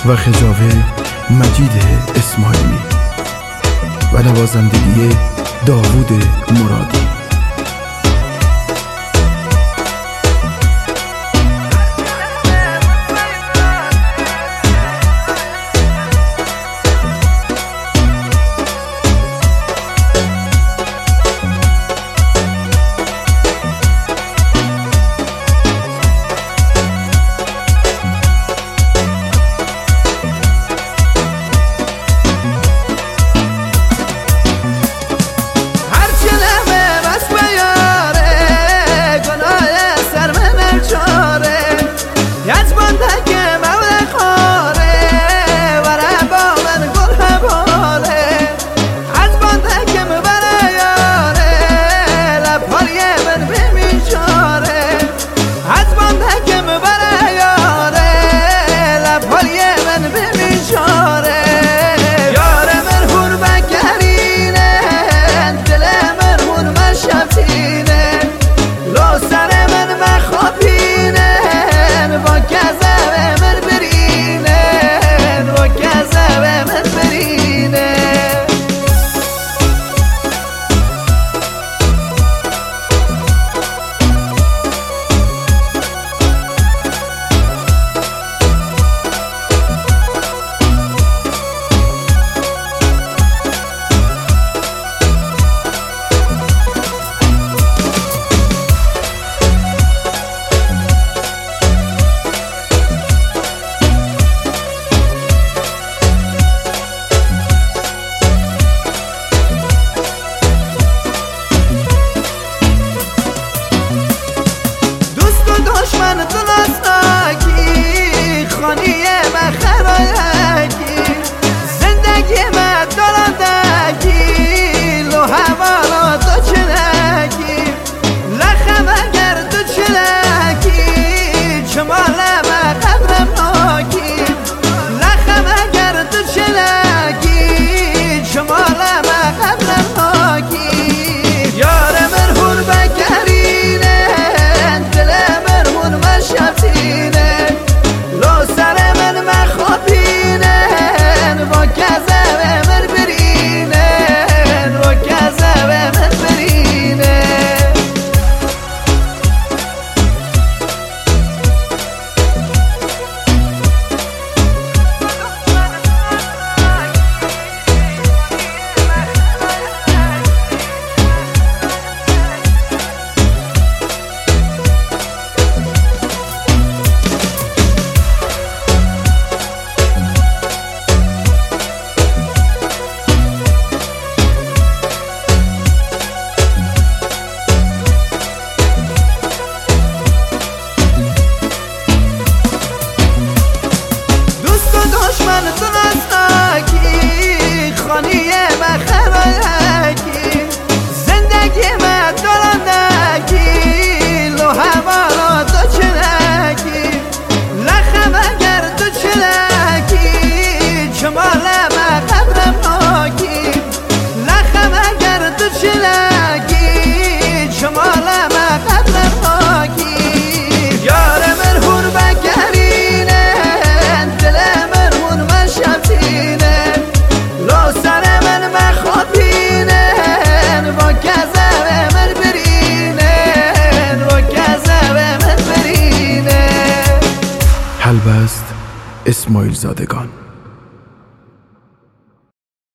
و خجاوه مجید اسماعیلی و نوازندگی داوود مرادی. دشمن دلستاکی خانیه من خرایکی زندگی من دارندگی لو حوالا تو چنکی لخم اگر تو چنکی چمال من قدرم ناکی لخم اگر تو چنکی چمال من قدرم ناکی یار من هر بکرینه شبتینه لو سر من مخابینه و کذب من برینه و کذب من برینه دشمن دلستاکی خانیه من خرایکی زندگی من دارندگی لو حوالا تو چنکی لخم اگر تو چنکی چمال من قدرم ناکی لخم اگر تو چنکی چمال من قدرم ناکی یار من هر بکرینه حلبست اسماعیل زادگان.